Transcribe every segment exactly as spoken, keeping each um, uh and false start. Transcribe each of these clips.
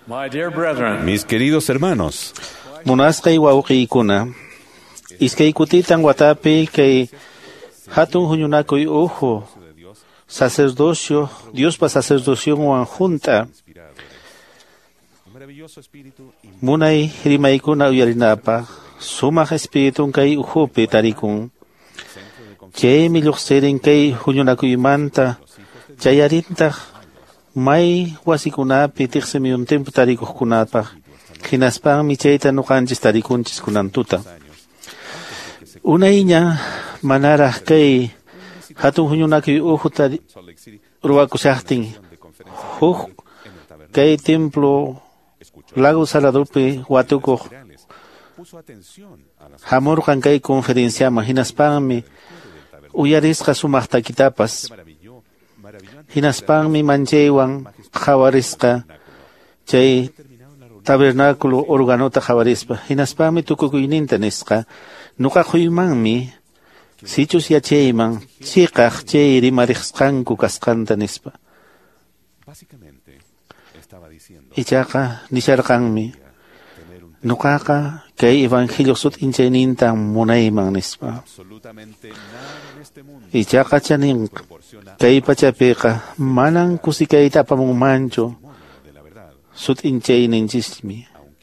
My dear brethren, Mis queridos hermanos, Munasqay wawqiykuna, iskay kutitan watapi kay hatun huñunakuy uhu sacerdocio, Diospa sacerdociónwan junta, munay rimaykuna uyarinapaq, sumaq espiritun kay uhupi tarikun. Chaymi lluqsirin kay huñunakuymanta, chayarintaq may wasikunapi tiqsimi un tiempo tarikuqkunapaq, hinaspanmi chayta nuqanchis tarikunchis kunantuta. Unayña manaraq kay hatun huñunakuy uhu tari ruwakushaqtin, huk kay templo Lago Saladupi watukuq hamurqan kay conferenciama hinaspanmi uyarisqa sumaq takitapas, hinaspanmi manchaywan qawarisqa chay tabernáculo organota qawarispa, hinaspanmi tukukuyninta nisqa, nuqa quymanmi sichus yachayman chiqaq chay rimariqsqanku kasqanta nispa. Ichaqa nisharqanmi nuqaqa kay evangelio sut inchaynintan munayman nispa. Ichaqa chanin kay pachapiqa manan kusikayta apamunmanchu sut inchayninchismi.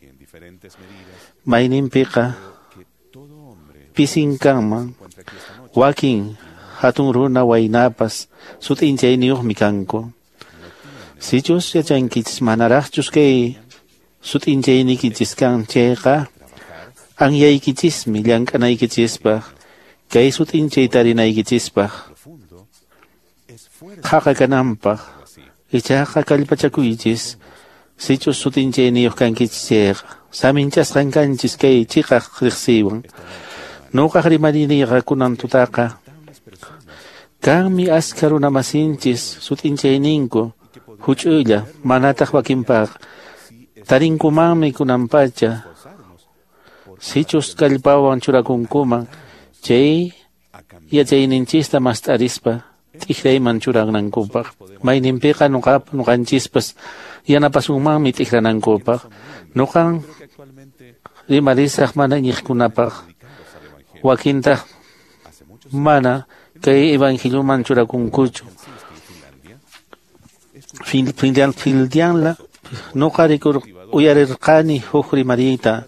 Mayninpiqa pisinkanman wakin hatun runa waynapas sut inchayniyuqmi kanku. Sichus yachankichis manaraqchus kay sut inchaynikichis kan chayqa anyaykichismi llank'anaykichispa kay sut inchay tarinaykichispa qaqa kananpaq ichaqa kallpachakuychis sichus sut inchayniyuq kankichis chayqa saminchasqan kanchis kay chiqaq riqsiwan nuqaq rimariniyqa kunan tutaqa kanmi askha runa masinchis sut inchayninku huch'uylla manataq wakinpaq tarinkumanmi kunanpacha sichus kallpawan churakunkuman chay yachayninchista mas t'arispa t'iklayman churanankupaq mayninpiqa nuqapa nuqanchispas yanapasunmanmi t'ikanankupaq nuqan rimarisaq mana ñiqkunapaq wakintaq mana kay evangelioman churakunkuchu. Fildianla nuqa rikur uyarirqani huk rimariyta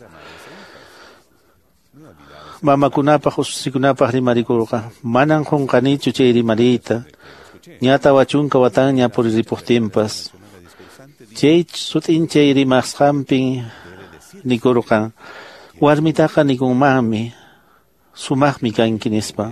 mamakunapaq ususikunapaq rimarikurqa manan qunqanichu chay rimariyta ñata wachunka wataña puriripuktinpas chay sut inchay rimasqanpin nikurqa warmitaqa nikunmanmi sumaqmi kanki nispa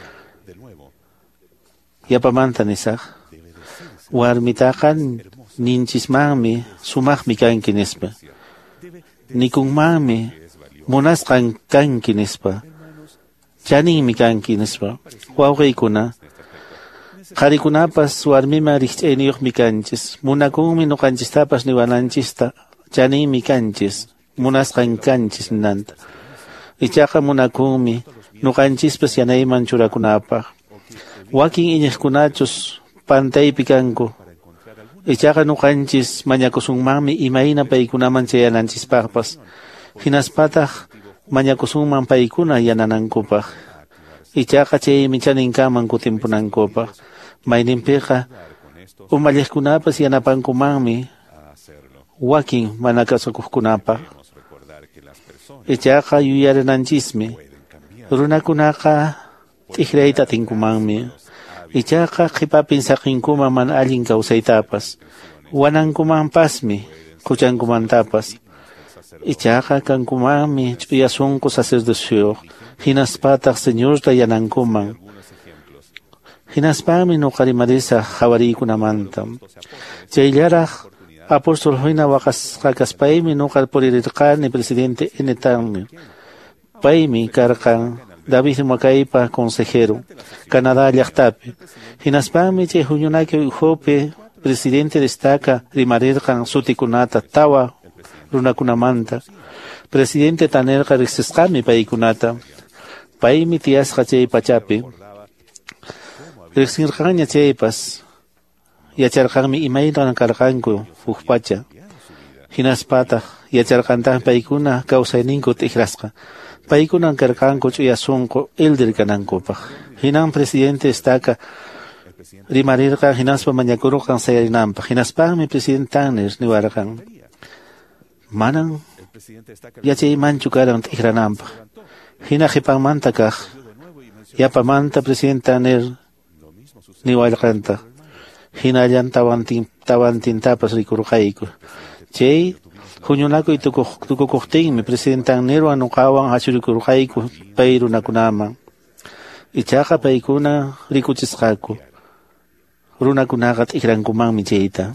yapamanta nisaq warmitaqa ninchismanmi sumaqmi kanki nispa nikunmanmi munasqan kanki nispa chaninmi kanki nispa wawqiykuna qharikunapas warmima riqch'ayniyuqmi kanchis munakunmi nuqanchistapas niwananchista chaninmi kanchis munasqan kanchis ninanta ichaqa munakunmi nuqanchispas yanayman churakunapaq wakin iñiqkunachus pantaypi kanku ichaqa nuqanchis mañakusunmanmi imayna paykunaman chayananchispaqpas hinaspataq mañakusunman paykuna yananankupaq ichaqa chaymi chaninkaman kutimpunankupaq mayninpiqa umalliqkunapas yanapankumanmi wakin mana kasukuqkunapaq ichaqa yuyarinanchismi runakunaqa t'iklayta tinkumanmi ichaqa qhipapin saqinkuman mana allin kawsaytapas wanankumanpasmi quchankumantapas ichaqa kankumanmi ch'uyasunqu sacerdocio hinaspataq señorta yanankuman hinaspami nuqa rimarisaq hawariykunamanta chayllaraq apóstol hina waqasqa kaspaymi nuqa puririrqani presidente enetanmi paymi karqan David Macaipa consejero Canadá llaqtapi hinaspami chay huñunakuy uhupi presidente destaca rimarirqan sutikunata tawa runakunamanta presidente tanerqa riqsisqami paykunata paymi tiyasqa chay pachapi riqsirqaña chaypas yacharqanmi imaytan karqanku huk pacha hinaspata yacharqanta paykuna kawsayninku tikrasqa paykunan karqanku ch'uyasunqu ildirkanankupaq hinan presidente estaca rimarirqa hinaspa mañakurqan sayarinanpaq hinaspaqmi presidente Tangner niwarqan manan yachaymanchu karan tikrananpaq hina qipanmanta kaq yapamanta presidente Tangner niwarqanta hinallan tawantin tawantintapas rikurqayku chay huñunakuy tukukuqtinmi presidente Tangnerwan nuqawan hachurikurqayku pay runakunaman ichaqa paykuna rikuchisqaku runakunaqa t'ikrankumanmi chayta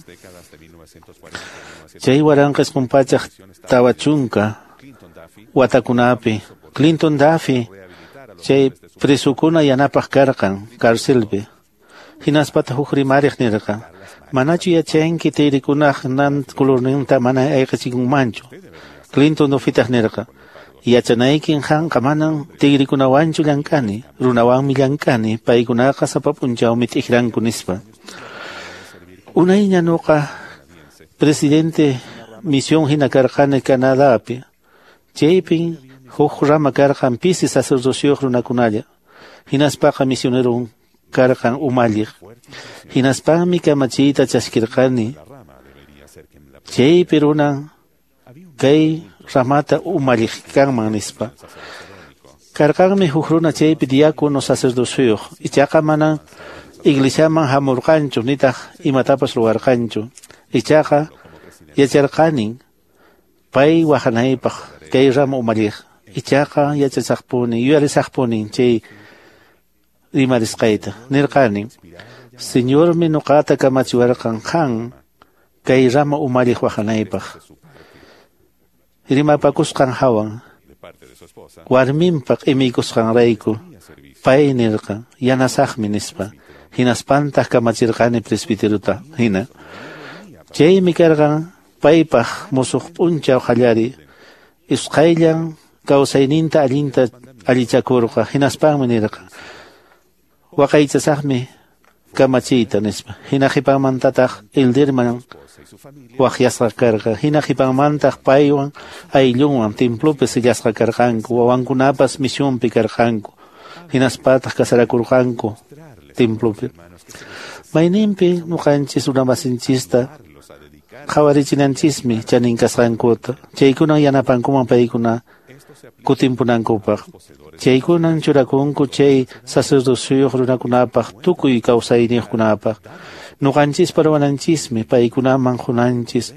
chay waranqa isqunpachaq tawa chunka watakunapi Clinton Duffy chay presukuna yanapaq karqan cárcelpi hinaspata huk rimariq nirqa manachu yachanki tayrikunaq nan colorninta mana ayqachikunmanchu Clinton Duffytaq nirqa yachanaykin hanqa manan tigrikunawanchu llank'ani runawanmi llank'ani paykunaqa sapa p'unchawmi t'ikranku nispa unayña nuqa presidente misión hina karqani Canadapi chaypin huk rama karqan pisi sacerdociyoq runakunalla hinaspaqa misionero karqan umalliq hinaspaqmi kamachiyta chaskirqani chaypi runan kay ramata umalliq kanman nispa karqanmi huk runa chaypi diácono sacerdocioq ichaqa mana iglesiaman hamurqanchu nitaq imatapas ruwarqanchu ichaqa yacharqanin pay waqanaypaq kay rama umalliq ichaqa yachasaqpuni yuyarisaqpuni chay rimarisqayta nirqani señormi nuqata kamachiwarqan qan kay rama umalliq waqanaypaq rimapakusqan hawan warminpaq imiykusqanrayku pay nirqa yanasaqmi nispa hinaspantaq kamachirqani presbiteruta hina chaymi karqan paypaq musuq p'unchaw qallari isqayllan kawsayninta allinta allichakurqa hinaspaqmi nirqa waqaychasaqmi kamachiyta nispa hina qipanmantataq Elderman waqyasqa karqa hina qipanmantaq paywan ayllunwan templopi sillasqa karqanku wawankunapas misionpi karqanku hinaspataq kasarakurqanku templopi mayninpi nuqanchis runamasinchista qhawarichinanchikmi chaninkasqankuta chaykunan yanapankuman paykuna kutimpunankupaq chaykunan churakunku chay sacerdocioq runakunapaq tukuy kawsayniyuqkunapaq nuqanchis parwananchismi paykunaman hunanchis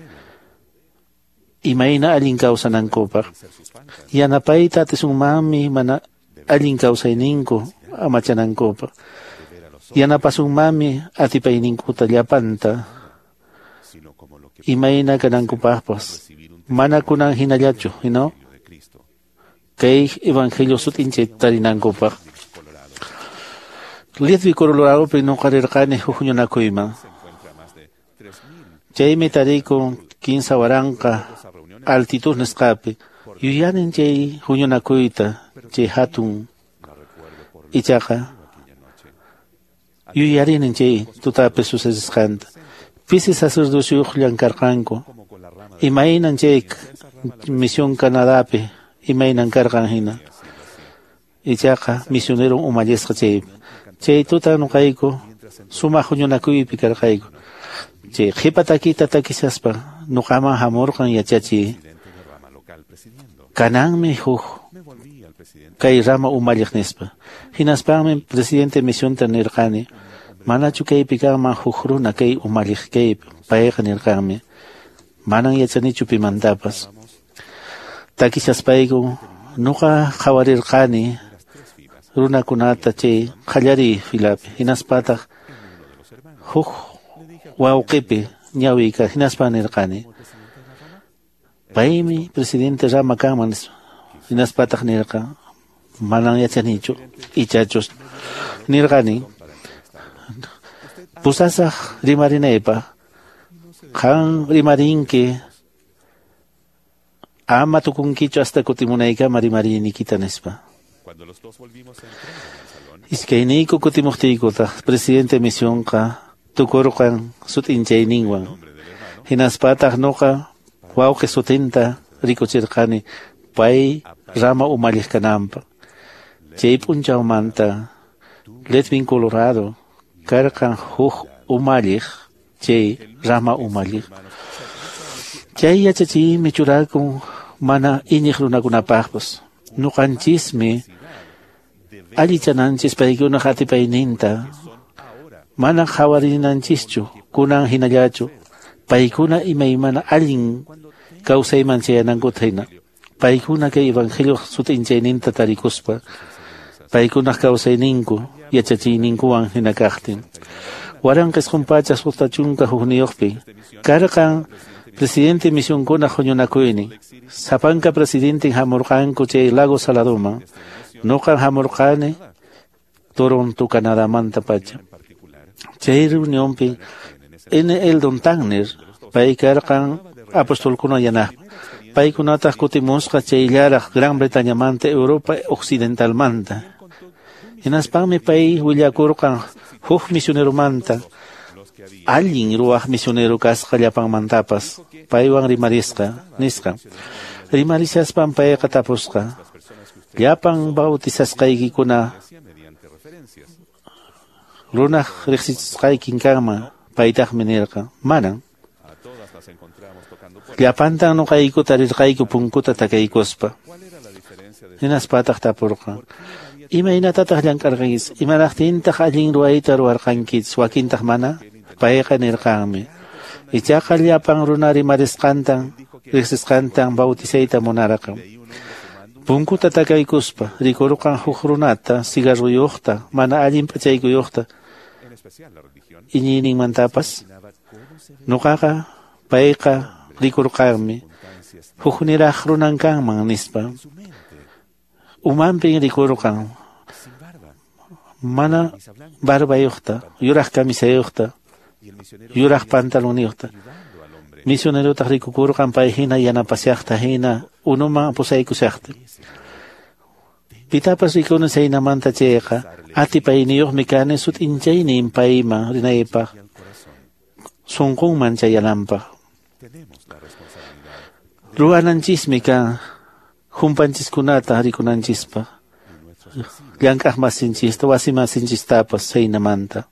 imayna allin kawsanankupaq yanapayta atisunmanmi mana allin kawsayninku amachanankupaq yanapasunmanmi atipayninkuta llapanta imayna kanankupaqpas mana kunan hinallachu hino kay evangelio sutinche tarinankupaq Lietvi Coloradopi nuqarirqani huk ñunakuyman chaymi tariyku kinsa waranqa altitud nisqapi yuyanin chay huñunakuyta chay hatun ichaqa yuyarinin chay tutapi sucesisqanta pisi sacerdocioq llankarqanku imaynan chay misión Canadapi imaynan karqan hina ichaqa misionero umallisqa chaypi chay tuta nuqayku sumaq huñunakuypi karqayku chay qipa takita takishaspa nuqaman hamurqan yachachiy kananmi huk kay rama umalliq nispa hinaspaqmi presidente misionta nirqani manachu kaypi kanman huk runa kay umalliq kaypi payqa nirqanmi manan yachanichu pimantapas takishaspayku nuqa qhawarirqani runakunata chay qallari filapi hinaspataq huk wawqipi ñawiyqa hinaspa nirqani paymi presidente rama kanman hinaspataq nirqa manan yachanichu ichachus nirqani pusasaq rimarinaypaq qan rimarinki ama tukunkichu hasta kutimunaykama rimariniykita nispa iskayniyku kutimuqtiykutaq presidente misionqa tukurqan sutinchayninwan hinaspataq nuqa wawqi sutinta rikuchirqani pay rama umalliq kananpaq. Chay p'unchawmanta Letwin Colorado karqan huk umalliq chay rama umalliq. Chay yachachiymi churakun mana iñiq runakunapaqpas. Nuqanchismi allichananchis paykuna qatipayninta mana qhawarinanchischu kunan hinallachu paykuna imaymana allin kawsayman chayanankutayna paykuna kay evangelio sutinchayninta tarikuspa paykunaq kawsayninku yachachiyninkuwan hina kaqtin waranqis qumpachas sutachunka hukniyuqpi karqan presidente misionkuna huñunakuynin sapanka presidente hamurqanku chay lago Saladoman nuqan hamurqani Toronto Canadamanta pacha chay reunionpi N. Eldon Tanner pay karqan apostolkuna yanaq paykunataq kutimusqa chayllaraq Gran Bretañamanta Europa Occidentalmanta hinaspanmi pay willakurqan huk misioneromanta allin ruwaq misionero kasqa llapanmantapas paywan rimarisqa nisqa rimarishaspan payqa tapusqa llapan bautizasqaykikuna runaq riqsichisqaykin kanman paytaqmi nirqa manan llapantan nuqaykuta rirqayku punkuta takaykuspa hinaspataq tapurqa imaynatataq llamk'arqankis imanaqtintaq allin ruwayta ruwarqankis wakintaq mana payqa nirqanmi ichaqa llapan runa rimarisqantan riqsisqantan bautizayta munarqan punkuta takaykuspa rikurqan huk runata cigarruyuqta mana allin p'achaykuyuqta iñiyninmantapas nuqaqa payqa rikurqanmi huk niraq runan kanman nispa umanpin rikurqan mana barbayuqta yuraq kamisayuqta yuraq pantaloniyuqta misionerotaq rikukurqan pay hina yanapasaqta hina unuman pusaykusaqta pitapas rikuna chaynamanta chayqa atipayniyuqmi kani sutinchaynin payman rinaypaq sunqunman chayananpaq ruwananchismi kan humpanchiskunata rikunanchispaq llank'aq masinchista wasi masinchistapas chaynamanta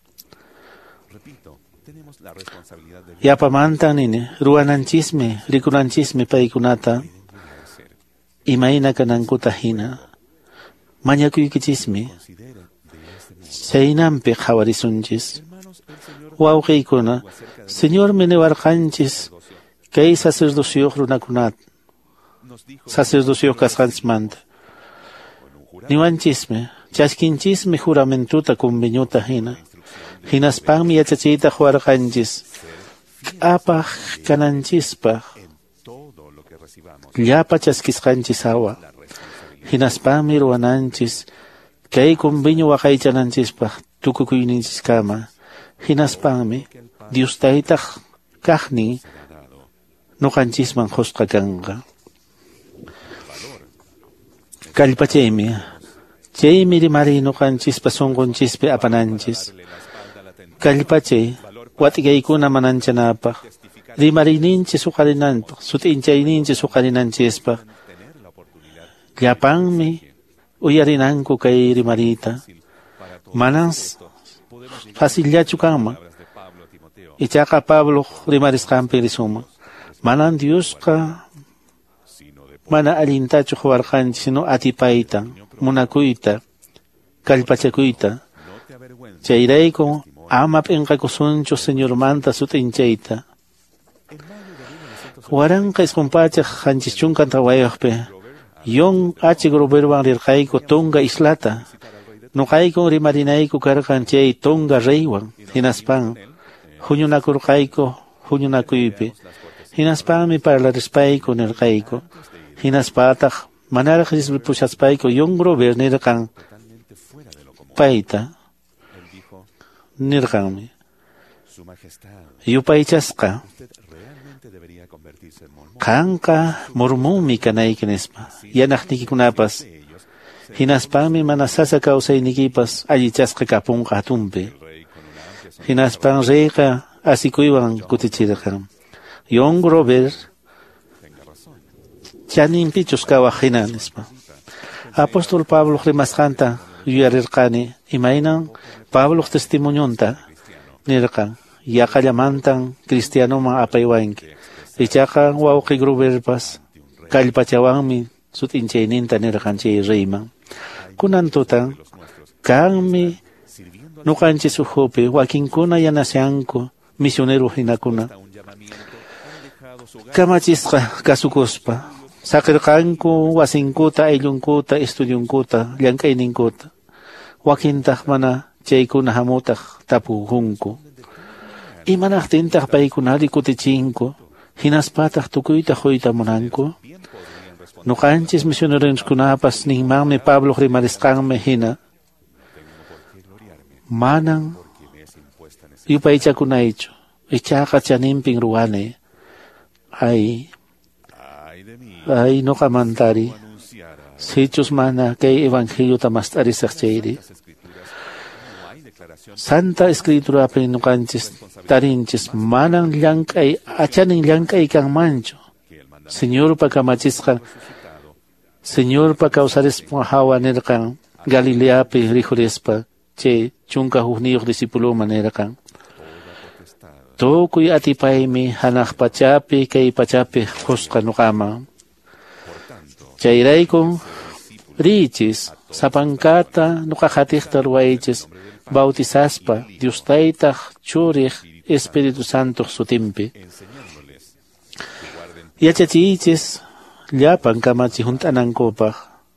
yapamanta nini ruwananchismi rikunanchismi paykunata imayna kanankuta hina mañakuykichismi chaynanpi qhawarisunchis wawqiykuna señormi niwarqanchis kay sacerdociyoq runakunata sacerdociyoq kasqanchimanta niwanchismi chaskinchismi juramentuta conveniota hina hinaspanmi yachachiyta huarqanchis k'apaq kananchispaq llapa chaskisqanchis hawa hinaspanmi ruwananchis kay convenio waqaychananchispaq tukukuyninchiskama hinaspanmi Dios taytaq kaqnin nuqanchisman qusqa kanqa kallpachaymi chaymi rimari nuqanchispa sunqunchispi apananchis kallpachay wat'ikaykuna mananchanapaq rimariyninchis huqarinanpaq sutinchayninchis huqarinanchispaq llapanmi uyarinanku kay rimarita manan fasillachu kanman ichaqa Pablo rimarisqanpi risuma manan Diosqa mana allintachu huwarqanchis sino atipayta munakuyta kallpachakuyta chayrayku ama p'inqakusunchu señormanta sutinchayta waranqa isqumpachaq qanchis chunka tawayuqpi yon H. Groverwan rirqayku Tonga islata nuqayku rimarinayku karqan chay Tonga reywan hinaspan huñunakurqayku huñunakuypi hinaspanmi parlarispayku nirqayku hinaspataq manaraq rispuchaspayku yon Grover nirqan payta nirqanmi yupaychasqa qanqa murmunmi kanayki nispa yanaqnikikunapas hinaspanmi mana sasa kawsaynikipas allichasqa kapunqa hatunpi hinaspan reyqa asikuywan kutichirqan yon Grover chaninpichus kawajinanispa. Apóstol Pablo rimasqanta yuyarirqani imaynan Pablo testimonionta nirqan yaqallamantan cristianoman apaywanki ichaqa wawqi gruberpas kallpachawanmi sutinchayninta nirqan chay reyman kunan tutan kanmi nuqanchis uhupi wakinkuna yanasyanku misionero hinakuna kamachisqa kasukuspa saqirqanku wasinkuta ayllunkuta estudiunkuta llank'ayninkuta wakintaq mana chaykuna hamutaq tapukunku imanaqtintaq paykunari kutichinku hinaspataq tukuyta quyta munanku nuqanchis misionerokunapas ninmanmi Pablo rimarisqanmi hina manan yupaychakunaychu ichaqa chaninpin ruwani ay ay nuqamantari sichus mana kay evangelio tamast'arisaq chayri Santa Escritura nuqanchis tarinchis manan llank'ay achanin llank'ay kanmanchu Señor pa kamachisqa Señor pa kawsarispa hawa nirqan Galileapi rijurispa chay chunka hukniyuq disipuluman nirqan tukuy atipaymi hanaq pachapi kay pachapi qusqa nuqaman chayrayku richiz sapankata nuqaqatiqta ruwaychis bautizaspa Diostaytaq churiq Espíritu Santo sutinpi yachachichis llapan kamachiq hunt'anankupaq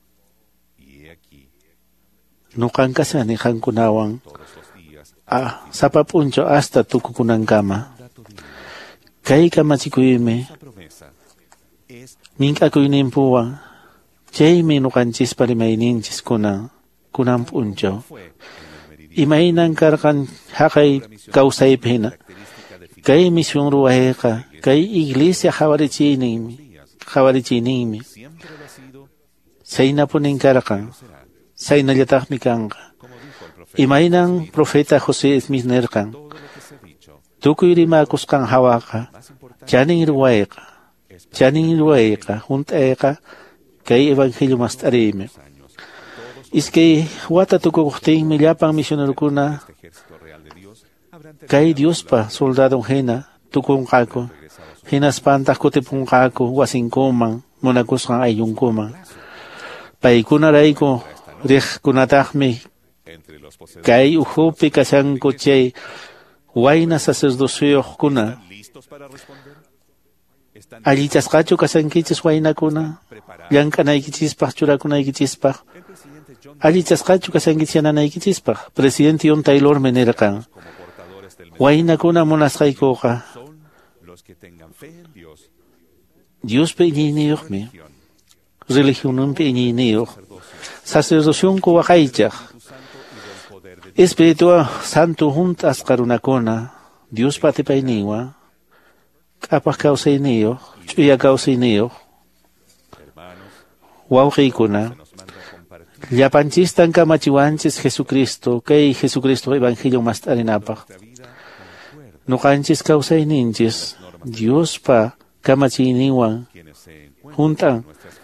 nuqankasani qankunawan ah, sapap'unchu hasta tukukunankama kay kamachikuymi mink'akuyninpuwan chaymi nuqanchispa rimayninchis kunan kunan p'unchaw imaynan karqan haqay kawsaypi hina kay misión ruwayqa kay iglesia qhawarichiyninmi qhawarichiyninmi saynapunin karqan saynallataqmi kanqa imaynan profeta José Smith nirqan tukuy rimakusqan hawaqa chanin ruwayqa chanin ruwayqa hunt'ayqa kay evangelio mast'ariymi iskay wata tukukuqtinmi llapan misionerokuna kay Diospa soldadon hina tukunqaku hinaspantaq kutipunqaku wasinkuman munakusqan ayllunkuman paykunarayku riqkunataqmi kay uhupi kashanku chay wayna sacerdociokuna allichasqachu kashankichis waynakuna llank'anaykichispaq churakunaykichispaq allichasqachu kashankichis yananaykichispaq presidente John Taylormi nirqan waynakuna munasqaykuqa Diospi iñiyniyuqmi religionunpi iñiyniyuq sacerdocionku waqaychaq Espíritu Santo hunt'asqa runakuna Diospa atipayninwan k'apaq kawsayniyuq ch'uya kawsayniyuq wawqiykuna llapanchistan kamachiwanchis Jesucristo kay Jesucristo evangelio mast'arinapaq nuqanchis kawsayninchis Diospa kamachiyninwan hunt'an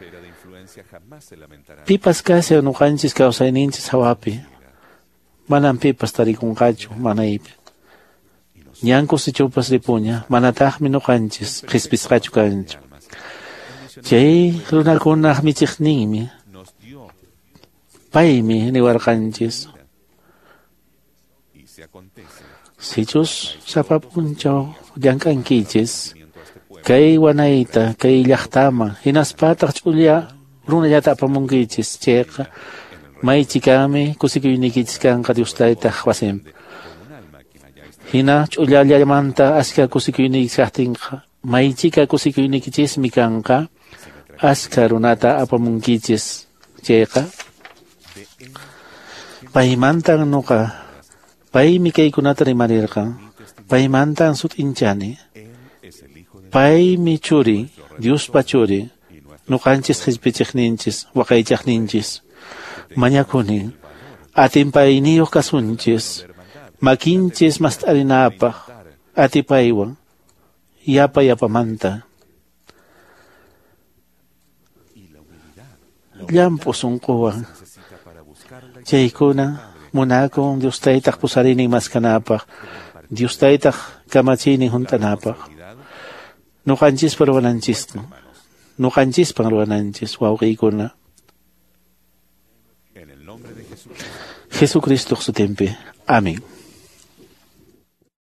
pipas kasi nuqanchis kawsayninchis hawapi manan pipas tarikunqachu manaypi ñan kusichupas ripuña manataqmi nuqanchis qispisqachu kanchu chay runakunaq michiqninmi paymi niwarqanchis sichus sapap'unchaw llank'ankichis kay wanayta kay llaqtaman hinaspataq ch'ulla runallata apamunkichis chayqa maychikami kusikuynikichis kanqa Diostaytaq wasinpi hina ch'ullallamanta askha kusikuynikis kaqtinqa maychika kusikuynikichismi kanqa askha runata apamunkichis chayqa paymantan nuqa paymi kaykunata rimarirqan paymantan sutinchani paymi churi Diospa churi nuqanchis qillpichiqninchis waqaychaqninchis mañakunin atinpayniyuq kasunchis makinchis mast'arinapaq atipaywan yapa yapamanta llampu sunquwan chaykuna munakun Dios taytaq pusarini maskanapaq Dios taytaq kamachini juntanapaq nuqanchis ruwananchis nuqanchispan ruwananchis wawqiykuna Jesucristo sutempi. Amén.